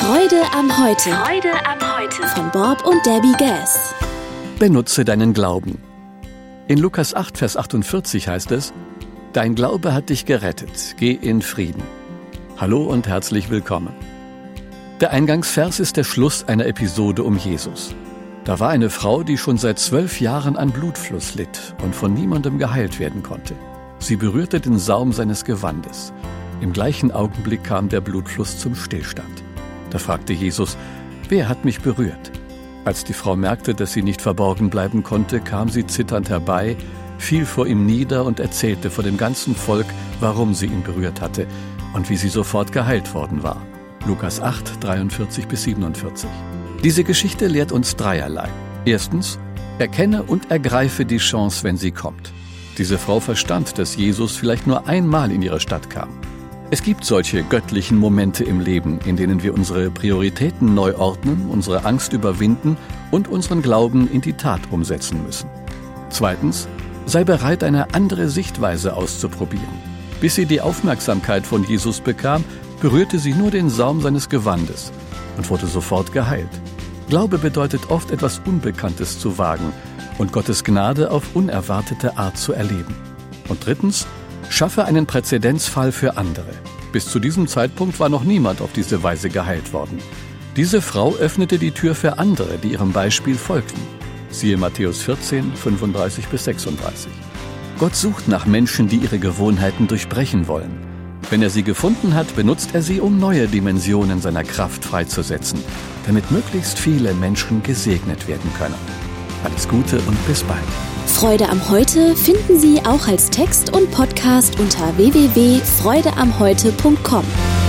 Freude am Heute. Freude am Heute. Von Bob und Debbie Gass. Benutze deinen Glauben. In Lukas 8, Vers 48 heißt es: Dein Glaube hat dich gerettet, geh in Frieden. Hallo und herzlich willkommen. Der Eingangsvers ist der Schluss einer Episode um Jesus. Da war eine Frau, die schon seit 12 Jahren an Blutfluss litt und von niemandem geheilt werden konnte. Sie berührte den Saum seines Gewandes. Im gleichen Augenblick kam der Blutfluss zum Stillstand. Da fragte Jesus: Wer hat mich berührt? Als die Frau merkte, dass sie nicht verborgen bleiben konnte, kam sie zitternd herbei, fiel vor ihm nieder und erzählte vor dem ganzen Volk, warum sie ihn berührt hatte und wie sie sofort geheilt worden war. Lukas 8, 43-47. Diese Geschichte lehrt uns dreierlei. Erstens: Erkenne und ergreife die Chance, wenn sie kommt. Diese Frau verstand, dass Jesus vielleicht nur einmal in ihre Stadt kam. Es gibt solche göttlichen Momente im Leben, in denen wir unsere Prioritäten neu ordnen, unsere Angst überwinden und unseren Glauben in die Tat umsetzen müssen. Zweitens: Sei bereit, eine andere Sichtweise auszuprobieren. Bis sie die Aufmerksamkeit von Jesus bekam, berührte sie nur den Saum seines Gewandes und wurde sofort geheilt. Glaube bedeutet oft, etwas Unbekanntes zu wagen und Gottes Gnade auf unerwartete Art zu erleben. Und drittens: Schaffe einen Präzedenzfall für andere. Bis zu diesem Zeitpunkt war noch niemand auf diese Weise geheilt worden. Diese Frau öffnete die Tür für andere, die ihrem Beispiel folgten. Siehe Matthäus 14, 35-36. Gott sucht nach Menschen, die ihre Gewohnheiten durchbrechen wollen. Wenn er sie gefunden hat, benutzt er sie, um neue Dimensionen seiner Kraft freizusetzen, damit möglichst viele Menschen gesegnet werden können. Alles Gute und bis bald. Freude am Heute finden Sie auch als Text und Podcast unter www.freudeamheute.com.